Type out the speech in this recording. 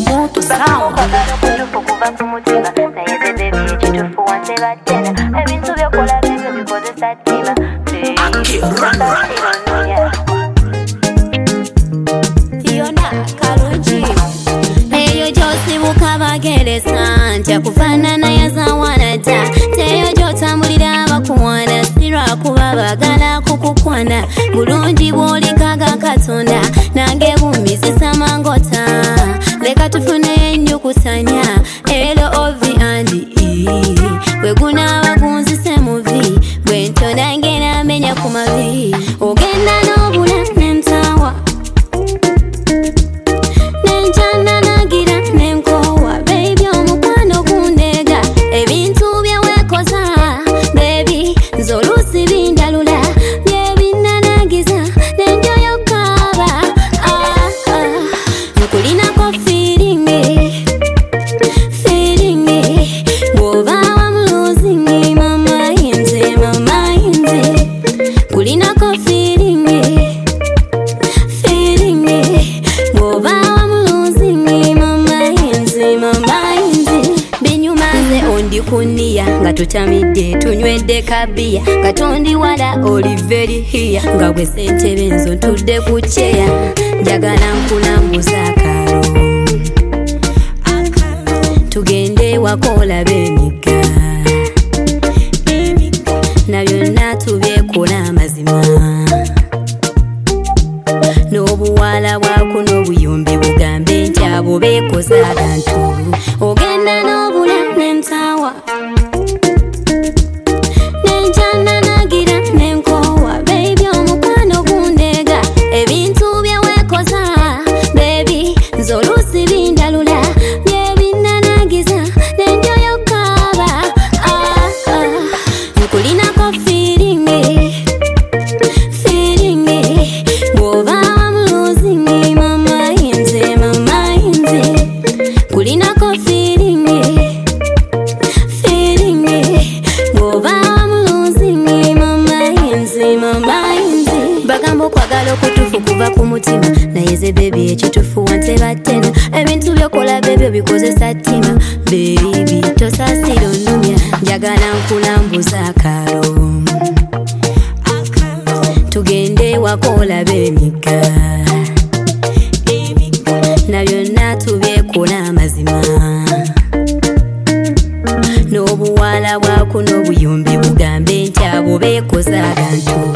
Moto Sound. Eyo gy'osibuka bageresa ntya kufaanana yazawana dda teyo gy'otambulira abakuwana sirwa kuba bagala kukukwana bulungi bw'olikaga Katonda nange bumisisa mangota leka tufune ennyukusanya LOV and E bwe gunaaba gunzise muvi bwe ntonda ngena menya ku mavi ogenda n'obula n'entawa nenjana nagira nenkowa baby omukwano gundega ebintu byewekoza baby nzolusi bindalula byebinanagiza nenjoyo kaba nkulinako feelingi bw'obaawa muluzingi mama yinze kulinako feelingi bw'obaawa muluzingi mama yinze binyumaze ondi kuniya nga tutamidde tunywedde kabiya nga tondi wala oliveri hiya nga bwe ssentebe nzo ntudde ku kyeya njagala nkulambuza akalo tugende wakola b'emigga na byonna tubyekola amazima n'obuwala bwako n'obuyumbi bugambe nti abo beekoza abantu ogenda n'obula n'entawa nenjana nagira nenkowa baby omukwano gundega ebintu byewekoza baby nzolusi bindalula byebinanagiza nenjoyo kaba nkulinako feelingi bw'obaawa muluzingi mama yinze kulinako feelingi bw'obaawa muluzingi mama yinze bagamba okwagala okutuufu kuva ku mutima naye ze bebi ekituufu wanteba ttena ebintu byokola bebyo bikozesa ttima bebi tosasira onnumya njagala nkulambuza akalo tugende wakola b'emigga na byonna tubyekola amazima n'obuwala bwako n'obuyumbi bugambe nti abo beekoza abantu